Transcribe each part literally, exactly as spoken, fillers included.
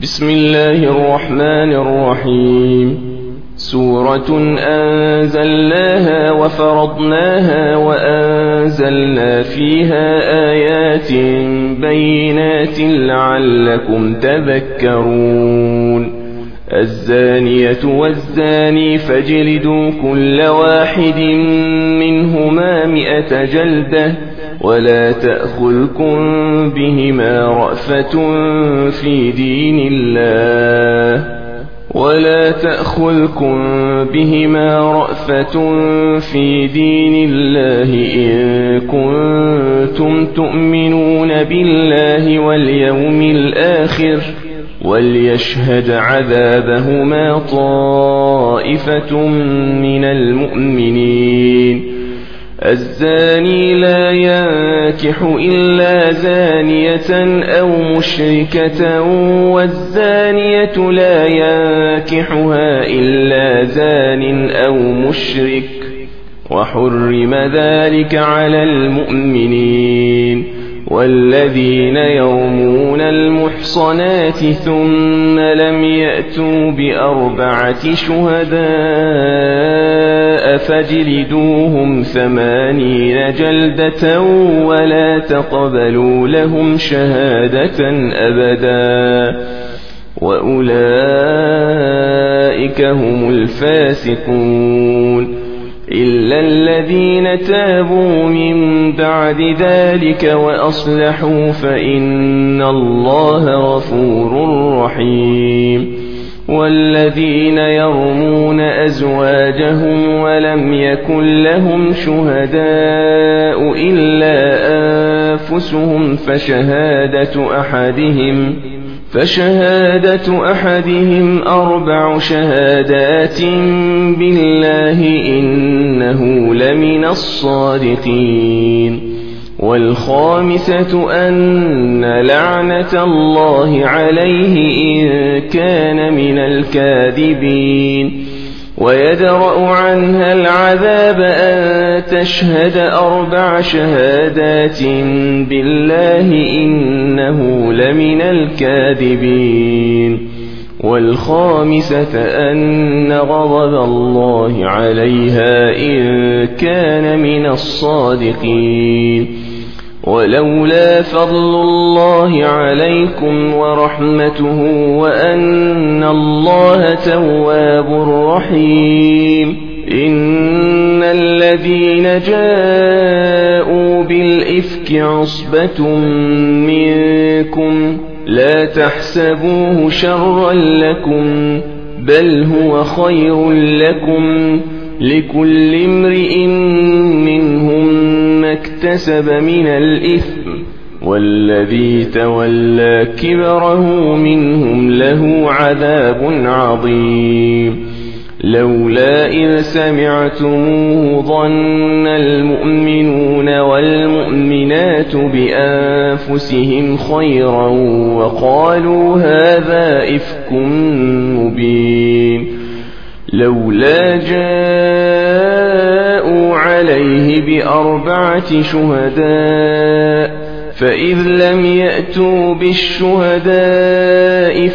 بسم الله الرحمن الرحيم. سورة أنزلناها وفرضناها وأنزلنا فيها آيات بينات لعلكم تذكرون. الزانية والزاني فاجلدوا كل واحد منهما مئة جلدة ولا تأخذكم بهما رأفة في دين الله ولا تأخذكم بهما رأفة في دين الله إن كنتم تؤمنون بالله واليوم الآخر وليشهد عذابهما طائفة من المؤمنين. الزاني لا ينكح إلا زانية أو مشركة والزانية لا ينكحها إلا زان أو مشرك وحرم ذلك على المؤمنين. والذين يرمون المحصنات ثم لم يأتوا بأربعة شهداء فاجلدوهم ثمانين جلدة ولا تقبلوا لهم شهادة أبدا وأولئك هم الفاسقون إلا الذين تابوا من بعد ذلك وأصلحوا فإن الله غفور رحيم. والذين يرمون أزواجهم ولم يكن لهم شهداء إلا أنفسهم فشهادة أحدهم فشهادة أحدهم أربع شهادات بالله إنه لمن الصادقين. والخامسة أن لعنة الله عليه إن كان من الكاذبين. ويدرأ عنها العذاب أن تشهد أربع شهادات بالله إنه لمن الكاذبين. والخامسة أن غضب الله عليها إن كان من الصادقين. ولولا فضل الله عليكم ورحمته وأن الله تواب رحيم إن الذين جاءوا بالإفك عصبة منكم لا تحسبوه شرا لكم بل هو خير لكم لكل امرئ منهم ما اكتسب من الإثم والذي تولى كبره منهم له عذاب عظيم. لولا إذ سمعتموه ظن المؤمنون والمؤمنات بأنفسهم خيرا وقالوا هذا إفك مبين. لولا جاءوا عليه بأربعة شهداء فإذ لم يأتوا بالشهداء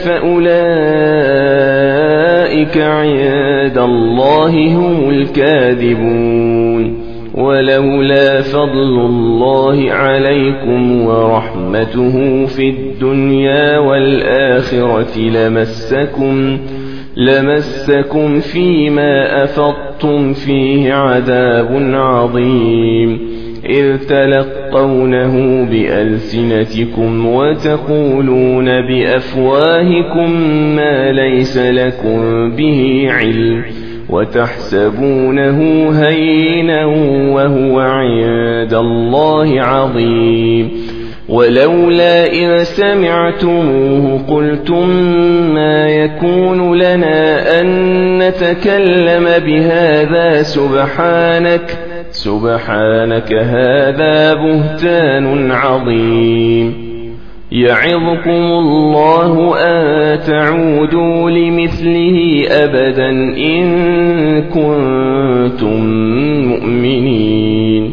فأولئك عند الله هم الكاذبون. ولولا فضل الله عليكم ورحمته في الدنيا والآخرة لمسكم لمسكم فيما أفضتم فيه عذاب عظيم إذ تلقونه بألسنتكم وتقولون بأفواهكم ما ليس لكم به علم وتحسبونه هينا وهو عند الله عظيم. ولولا إذ سمعتموه قلتم ما يكون لنا أن نتكلم بهذا سبحانك سبحانك هذا بهتان عظيم. يعظكم الله أن تعودوا لمثله أبدا إن كنتم مؤمنين.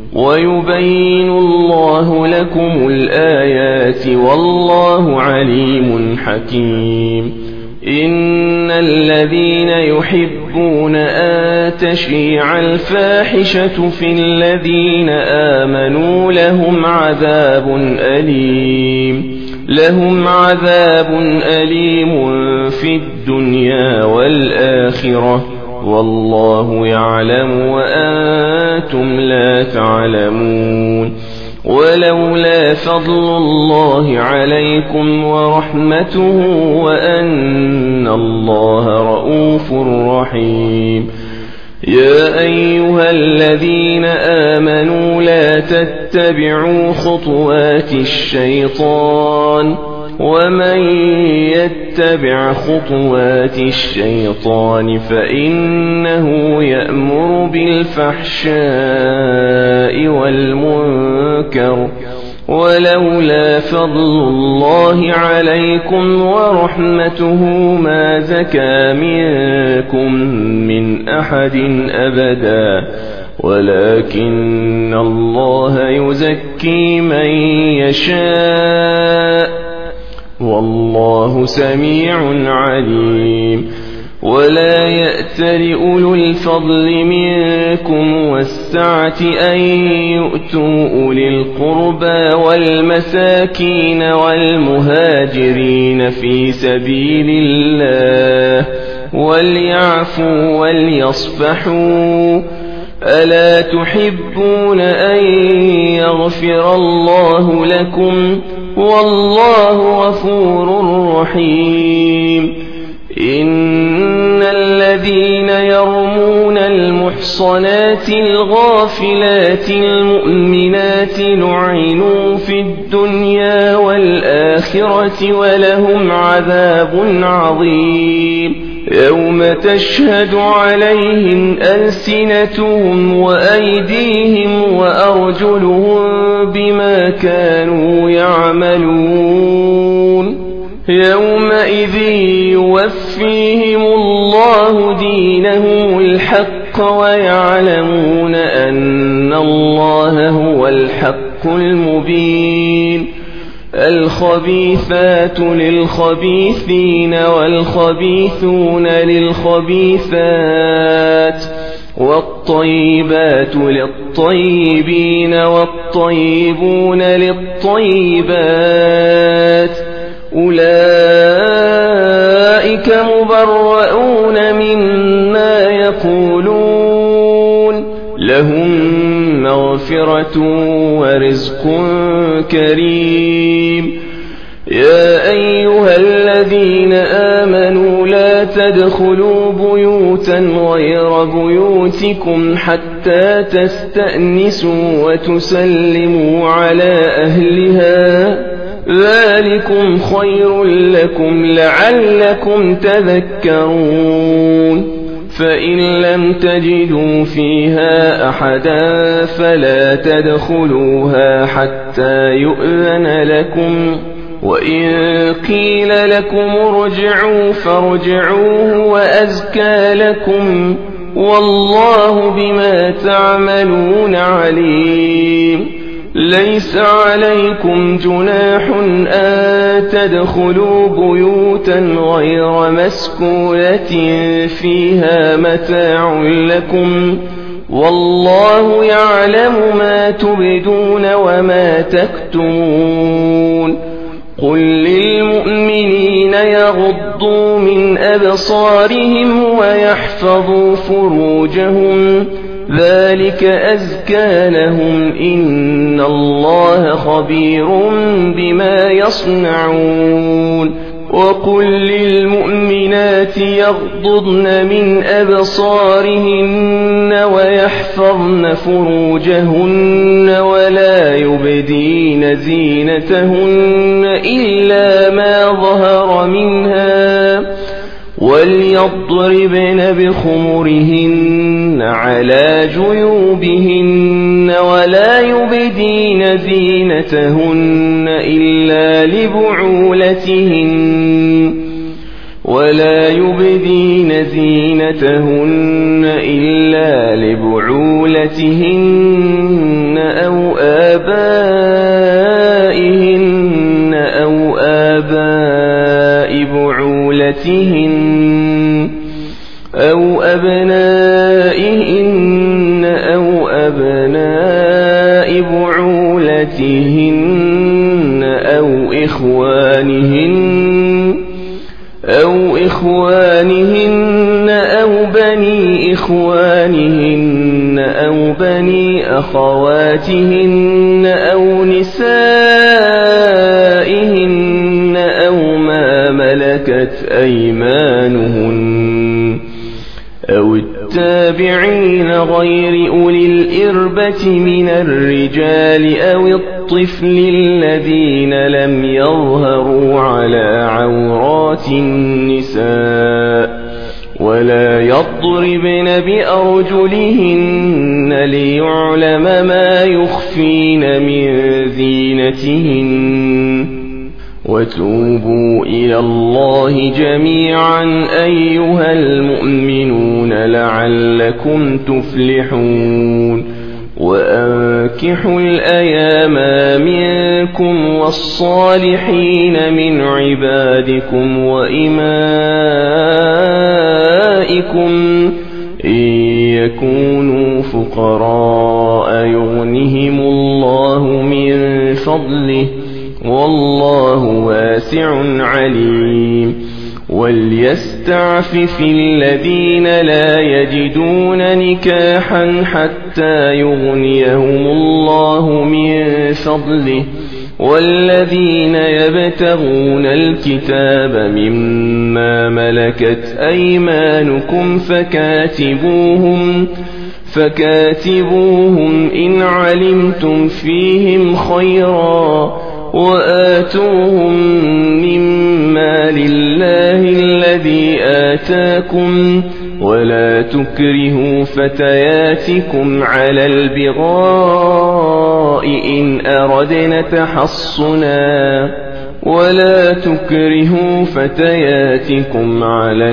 ويبين الله لكم الآيات والله عليم حكيم. إن الذين يحبون أن تشيع الفاحشة في الذين آمنوا لهم عذاب أليم لهم عذاب أليم في الدنيا والآخرة والله يعلم وأنتم لا تعلمون. ولولا فضل الله عليكم ورحمته وأن الله رؤوف رحيم. يا أيها الذين آمنوا لا تتبعوا خطوات الشيطان ومن يتبع خطوات الشيطان فإنه يأمر بالفحشاء والمنكر ولولا فضل الله عليكم ورحمته ما زكى منكم من أحد أبدا ولكن الله يزكي من يشاء والله سميع عليم. ولا يأتل أولو الفضل منكم والسعة أن يؤتوا أولي القربى والمساكين والمهاجرين في سبيل الله وليعفوا وليصفحوا ألا تحبون أن يغفر الله لكم والله غفور رحيم. إن الذين يرمون المحصنات الغافلات المؤمنات لعنوا في الدنيا والآخرة ولهم عذاب عظيم. يوم تشهد عليهم ألسنتهم وأيديهم وأرجلهم بما كانوا يعملون يومئذ يوفيهم الله دينهم الحق ويعلمون أن الله هو الحق المبين. الخبيثات للخبيثين والخبيثون للخبيثات والطيبات للطيبين والطيبون للطيبات أولئك مبرؤون مما يقولون لهم مغفرة ورزق كريم. يا أيها الذين آمنوا لا تدخلوا بيوتا غير بيوتكم حتى تستأنسوا وتسلموا على أهلها ذلكم خير لكم لعلكم تذكرون. فإن لم تجدوا فيها أحدا فلا تدخلوها حتى يؤذن لكم وإن قيل لكم ارجعوا فارجعوا وأزكى لكم والله بما تعملون عليم. ليس عليكم جناح أن تدخلوا بيوتا غير مسكونة فيها متاع لكم والله يعلم ما تبدون وما تكتمون. قل للمؤمنين يغضوا من أبصارهم ويحفظوا فروجهم ذلك أزكى لهم إن الله خبير بما يصنعون. وقل للمؤمنات يغضضن من أبصارهن ويحفظن فروجهن ولا يبدين زينتهن إلا ما ظهر منها وليضربن بخمرهن على جيوبهن ولا يبدين زينتهن إلا لبعولتهن ولا يبدين زينتهن إلا لبعولتهن بعولتهن أو أبنائهن أو أبناء بعولتهن أو إخوانهن أو إخوانهن أو بني إخوانهن أو بني أخواتهن أو نسائهن أو ما ملكت أيمانهن أو التابعين غير أولي الإربة من الرجال أو الطفل الذين لم يظهروا على عورات النساء ولا يضربن بأرجلهن ليعلم ما يخفين من زينتهن وتوبوا إلى الله جميعا أيها المؤمنون لعلكم تفلحون وأنكحوا الأيام منكم والصالحين من عبادكم وإمائكم إن يكونوا فقراء يغنهم الله من فضله والله واسع عليم وليستعفف الذين لا يجدون نكاحا حتى يغنيهم الله من فضله والذين يبتغون الكتاب مما ملكت أيمانكم فكاتبوهم فكاتبوهم إن علمتم فيهم خيرا وآتوهم مما لله الذي آتاكم ولا تكرهوا فتياتكم على البغاء إن أردنا تحصنا ولا تكرهوا فتياتكم على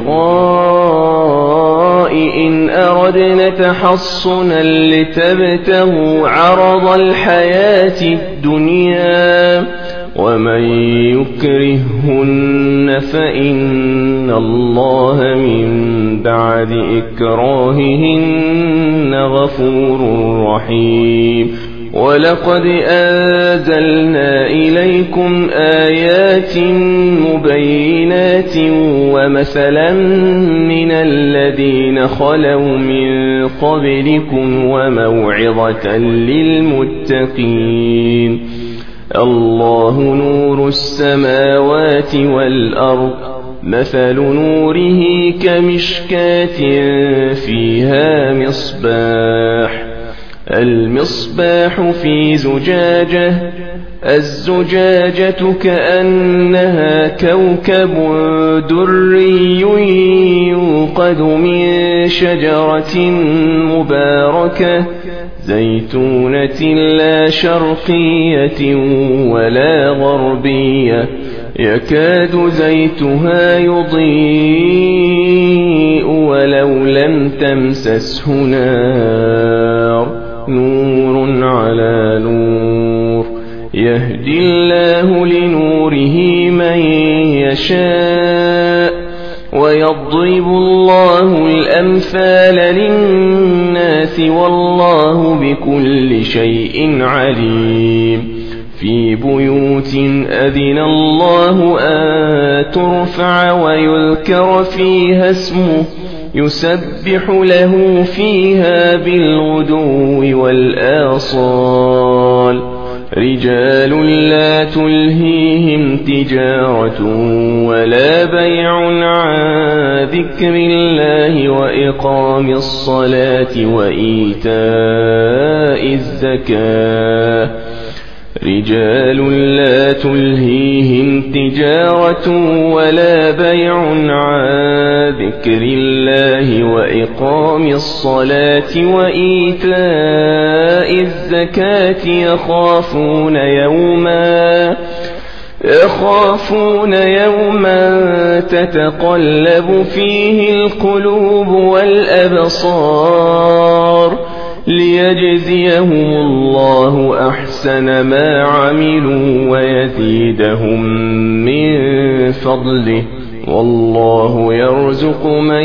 البغاء إن أردنا تحصنا لتبتغوا عرض الحياة الدنيا ومن يكرههن فإن الله من بعد إكراههن غفور رحيم ولقد أنزلنا إليكم آيات مبينات ومثلا من الذين خلوا من قبلكم وموعظة للمتقين الله نور السماوات والأرض مثل نوره كمشكاة فيها مصباح المصباح في زجاجة الزجاجة كأنها كوكب دري يوقد من شجرة مباركة زيتونة لا شرقية ولا غربية يكاد زيتها يضيء ولو لم تمسسه نار نور على نور يهدي الله لنوره من يشاء ويضرب الله الأمثال للناس والله بكل شيء عليم في بيوت أذن الله أن ترفع ويذكر فيها اسمه يسبح له فيها بالغدو والآصال رجال لا تلهيهم تجارة ولا بيع عن ذكر الله وإقام الصلاة وإيتاء الزكاة رجال لا تلهيهم تجارة ولا بيع عن ذكر الله وإقام الصلاة وإيتاء الزكاة يخافون يوما يخافون يوما تتقلب فيه القلوب والأبصار ليجزيهم الله أحسن ما عملوا ويزيدهم من فضله، والله يرزق من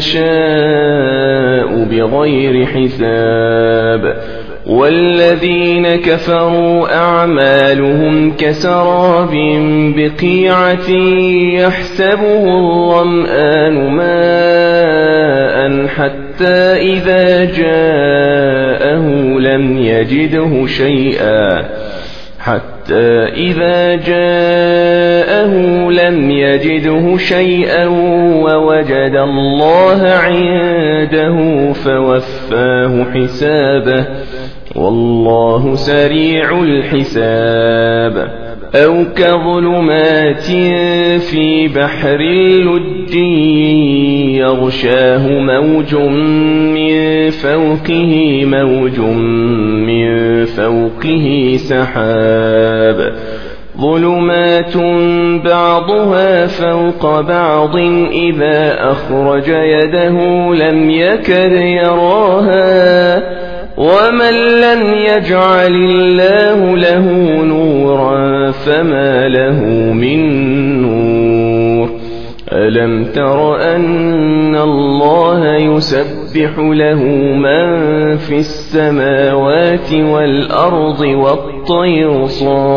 يشاء بغير حساب. والذين كفروا أعمالهم كسراب بقيعة يحسبه الظمآن ماء حتى إذا جاءه لم يجده شيئا حتى إذا جاءه لم يجده شيئا ووجد الله عنده فوفاه حسابه، والله سريع الحساب. أو كظلمات في بحر لج يغشاه موج من فوقه موج من فوقه سحاب، ظلمات بعضها فوق بعض إذا أخرج يده لم يكد يراها، ومن لم يجعل الله له نورا فما له من نور. ألم تر أن الله يسبح له من في السماوات والأرض والطير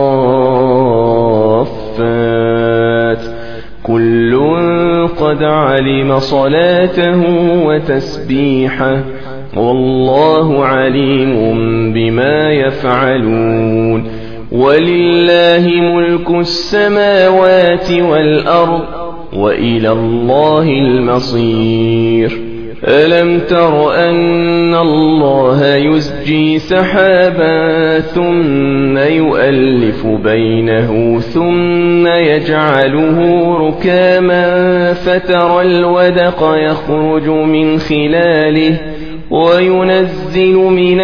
صافات كل قد علم صلاته وتسبيحه، والله عليم بما يفعلون. ولله ملك السماوات والأرض وإلى الله المصير. ألم تر أن الله يزجي سحابا ثم يؤلف بينه ثم يجعله ركاما فترى الودق يخرج من خلاله وينزل من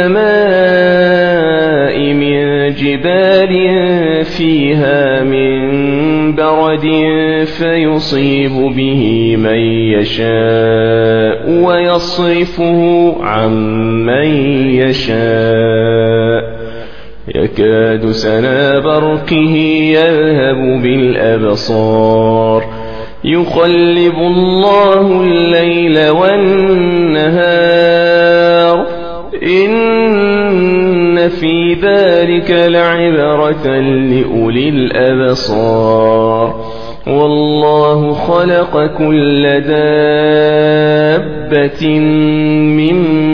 السماء من جبال فيها من برد فيصيب به من يشاء ويصرفه عن من يشاء، يكاد سنا برقه يذهب بالأبصار، يقلب الله الليل والنهار، إن في ذلك لعبرة لأولي الأبصار. والله خلق كل دابة من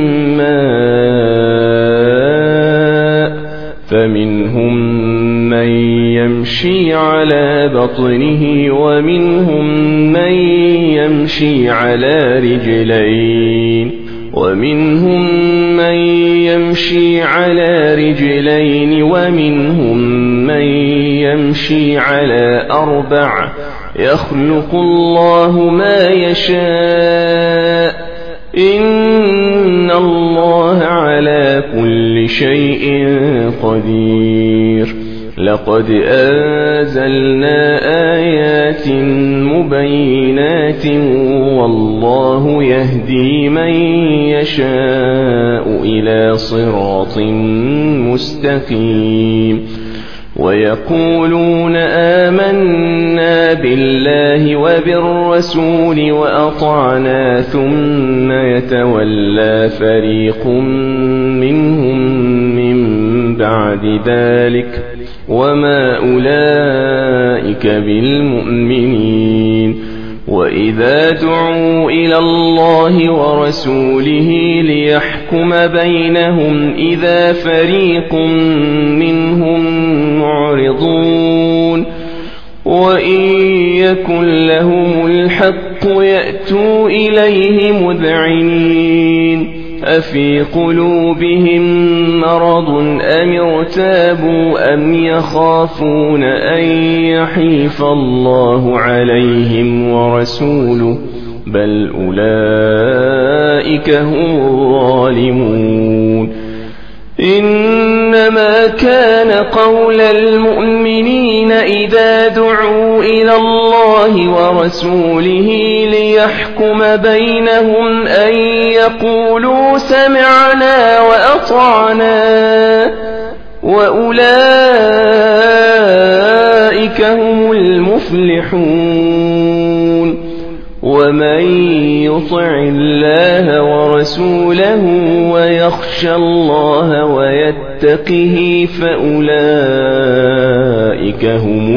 ماء فمنهم من يمشي على بطنه ومنهم من يمشي على رجلين ومنهم من يمشي على رجلين ومنهم من يمشي على أربع، يخلق الله ما يشاء، إن الله على كل شيء قدير. لقد أنزلنا آيات مبينات والله يهدي من يشاء إلى صراط مستقيم. ويقولون آمنا بالله وبالرسول وأطعنا ثم يتولى فريق منهم من بعد ذلك وما أولئك بالمؤمنين. وإذا دعوا إلى الله ورسوله ليحكم بينهم إذا فريق منهم معرضون، وإن يكن لهم الحق يأتوا إليه مذعنين، أفي قلوبهم مرض أم ارتابوا أم يخافون أن يحيف الله عليهم ورسوله، بل أولئك هم الظالمون. إنما كان قول المؤمنين إذا دعوا إلى الله ورسوله ليحكم بينهم أن يقولوا سمعنا وأطعنا وأولئك هم المفلحون ومن يطع الله ورسوله ويخشى الله ويتقه فأولئك هم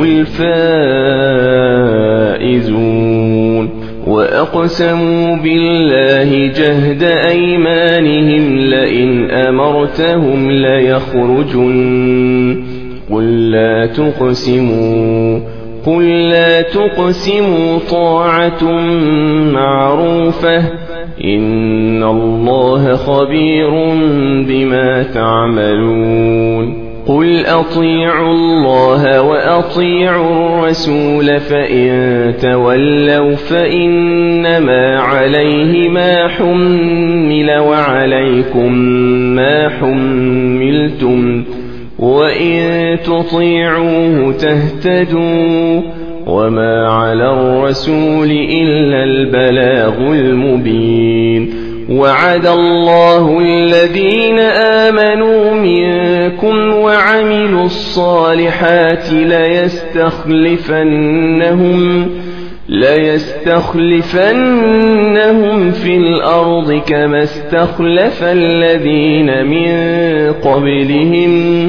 الفائزون وأقسموا بالله جهد أيمانهم لئن أمرتهم ليخرجن قل لا تقسموا قل لا تقسموا طاعة معروفة إن الله خبير بما تعملون قل أطيعوا الله وأطيعوا الرسول فإن تولوا فإنما عليه ما حمل وعليكم ما حملتم وإن تطيعوه تهتدوا وما على الرسول إلا البلاغ المبين وعد الله الذين آمنوا منكم وعملوا الصالحات ليستخلفنهم ليستخلفنهم في الأرض كما استخلف الذين من قبلهم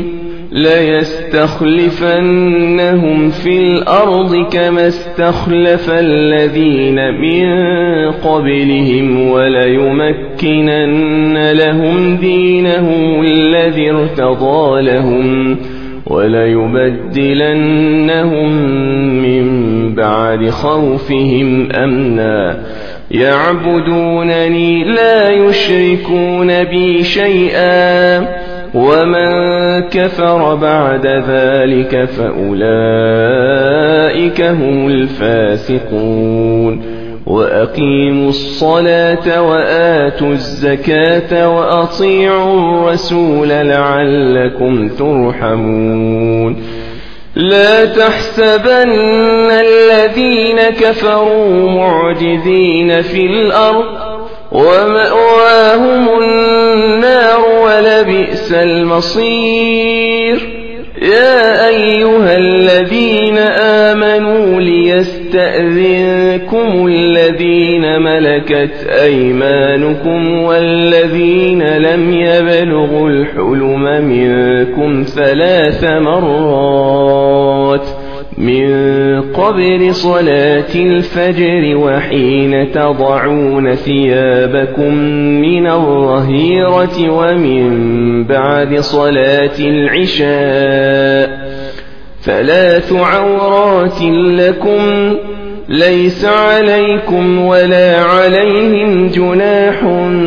ليستخلفنهم في الأرض كما استخلف الذين من قبلهم وليمكنن لهم دينهم الذي ارتضى لهم وليبدلنهم من بعد خوفهم أمنا يعبدونني لا يشركون بي شيئا ومن كفر بعد ذلك فأولئك هم الفاسقون وأقيموا الصلاة وآتوا الزكاة وأطيعوا الرسول لعلكم ترحمون لا تحسبن الذين كفروا معجزين في الأرض ومأواهم النار ولبئس المصير يا أيها الذين آمنوا ليستأذنكم الذين ملكت أيمانكم والذين لم يبلغوا الحلم منكم ثلاث مرات من قبل صلاة الفجر وحين تضعون ثيابكم من الظهيرة ومن بعد صلاة العشاء ثلاث عورات لكم ليس عليكم ولا عليهم جناح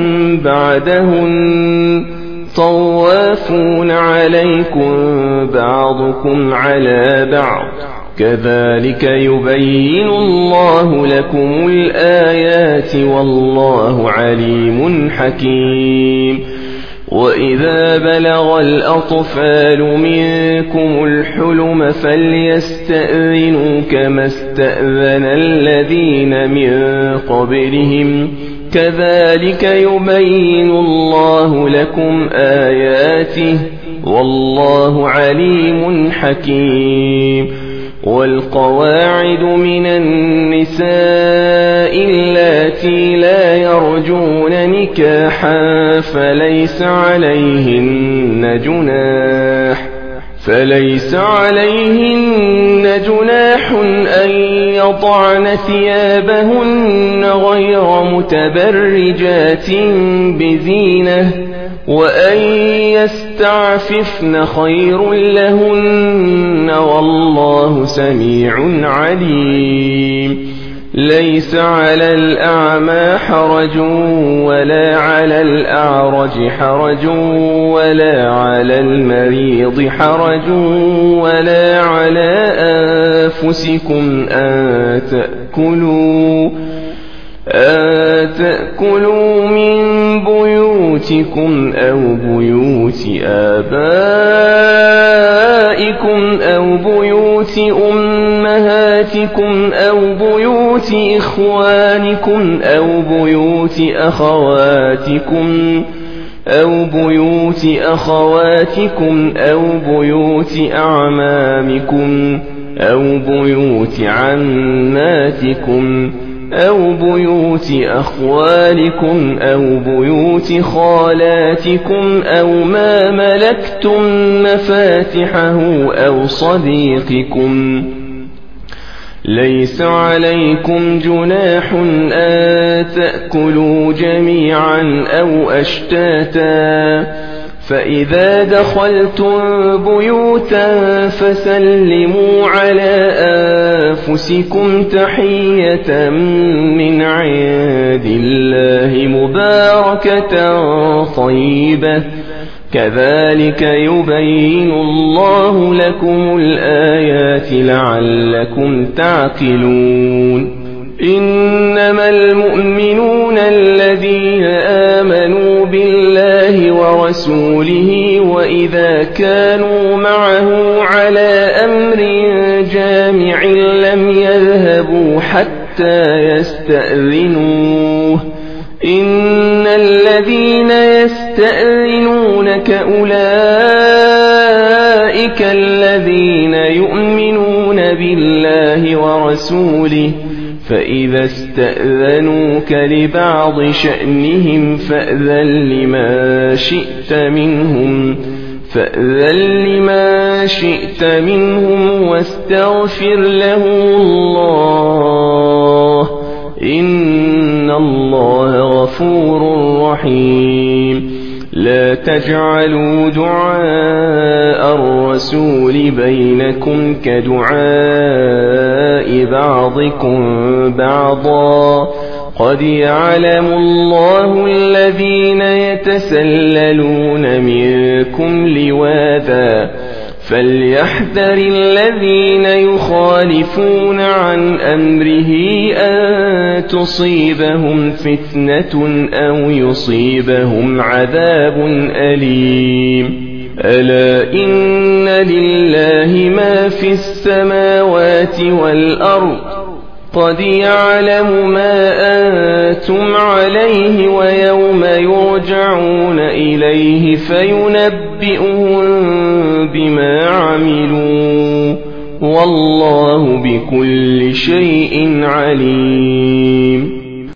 بعدهن طوافون عليكم بعضكم على بعض كذلك يبين الله لكم الآيات والله عليم حكيم وإذا بلغ الأطفال منكم الحلم فليستأذنوا كما استأذن الذين من قبلهم كذلك يبين الله لكم آياته والله عليم حكيم والقواعد من النساء اللاتي لا يرجون نكاحا فليس عليهن جناح فليس عليهن جناح أن يضعن ثيابهن غير متبرجات بزينة وأن يستعففن خير لهن والله سميع عليم ليس على الأعمى حرج ولا على الأعرج حرج ولا على المريض حرج ولا على أنفسكم أن تأكلوا أن تأكلوا من بيوتكم أو بيوت آبائكم أو بيوت أمهاتكم أو بيوت إخوانكم أو بيوت أخواتكم أو بيوت أخواتكم أو بيوت أعمامكم أو بيوت عماتكم أو بيوت أخوالكم أو بيوت خالاتكم أو ما ملكتم مفاتحه أو صديقكم. ليس عليكم جناح أن تأكلوا جميعا أو أشتاتا، فإذا دخلتم بيوتا فسلموا على أنفسكم تحية من عند الله مباركة طيبة، كذلك يبين الله لكم الآيات لعلكم تعقلون. إنما المؤمنون الذين آمنوا بالله ورسوله وإذا كانوا معه على أمر جامع لم يذهبوا حتى يستأذنوه. إن الذين يستأذنونك أولئك الذين يؤمنون بالله ورسوله، فإذا استأذنوك لبعض شأنهم فأذن لما شئت منهم فأذن لما شئت منهم واستغفر له الله، إن الله غفور رحيم. لا تجعلوا دعاء الرسول بينكم كدعاء بعضكم بعضا، قد يعلم الله الذين يتسللون منكم لواذا، فليحذر الذين يخالفون عن أمره أن تصيبهم فتنة أو يصيبهم عذاب أليم. ألا إن لله ما في السماوات والأرض، قد يعلم ما أنتم عليه ويوم يرجعون إليه فينبئهم بما عملوا، والله بكل شيء عليم.